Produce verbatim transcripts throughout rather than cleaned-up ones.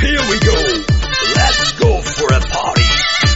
Here we go. Let's go for a party.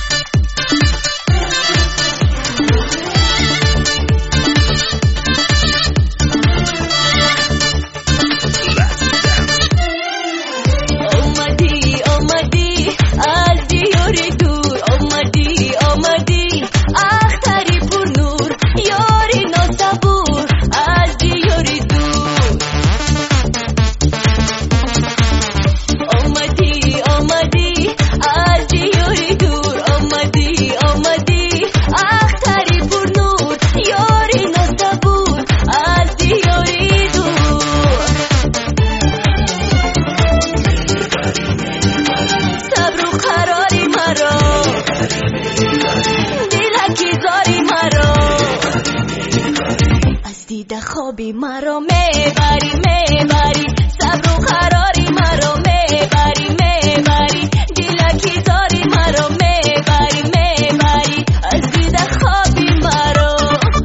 خوابی مرا میبری میبری صبر و قراری مرا میبری میبری دیلکی زاری مرا میبری میبری از دیده خوابی مرا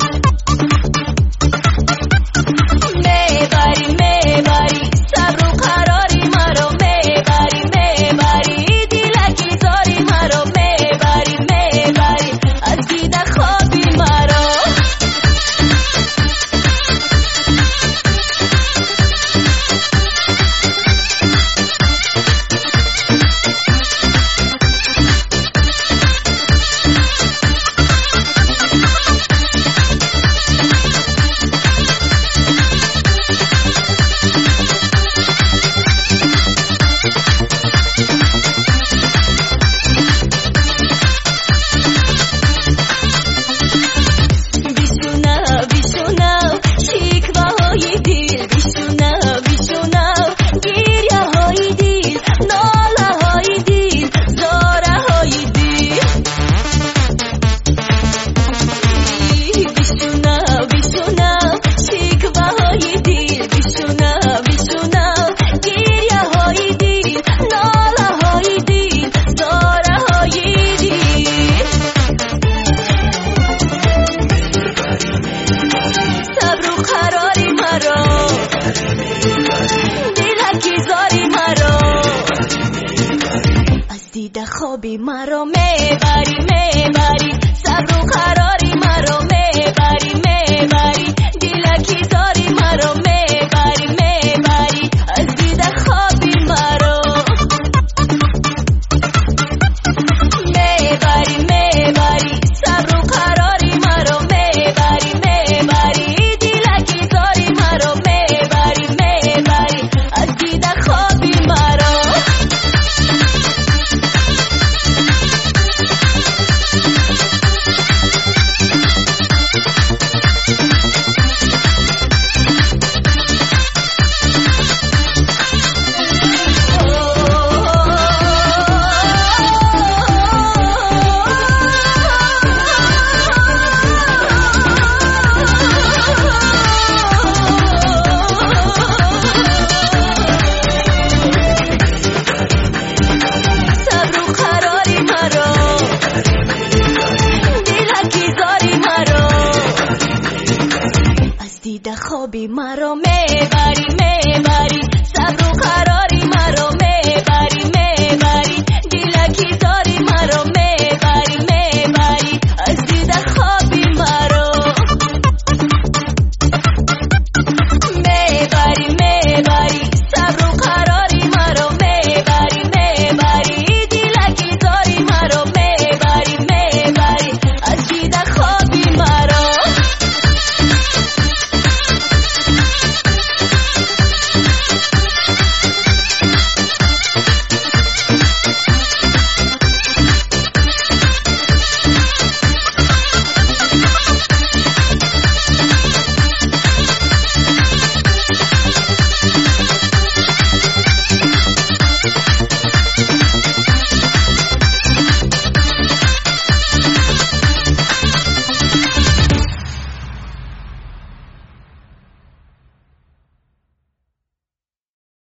میبری میبری صبر و قراری مرا میبری میبری دیلکی زاری مرا میبری میبری از دیده خوابی مرا دیده خوابی مرا میبری میبری صبر و قراری مرا میبری میبری دیلکی زاری مرا میبری میبری از دیده خوابی مرا میبری میبری صبر و قراری مرا میبری میبری دیلکی زاری مرا میبری میبری از دیده خوابی مرا دیده خوابی مرا میبری میبری صبر و قراری مرا میبری میبری دیلکی زاری مرا